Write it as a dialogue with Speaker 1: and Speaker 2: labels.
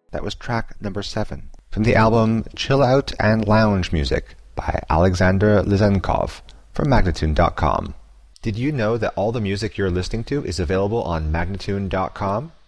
Speaker 1: That was track number 7 from the album Chill Out and Lounge Music by Alexander Lizenkov from Magnatune.com. Did you know that all the music you're listening to is available on Magnatune.com?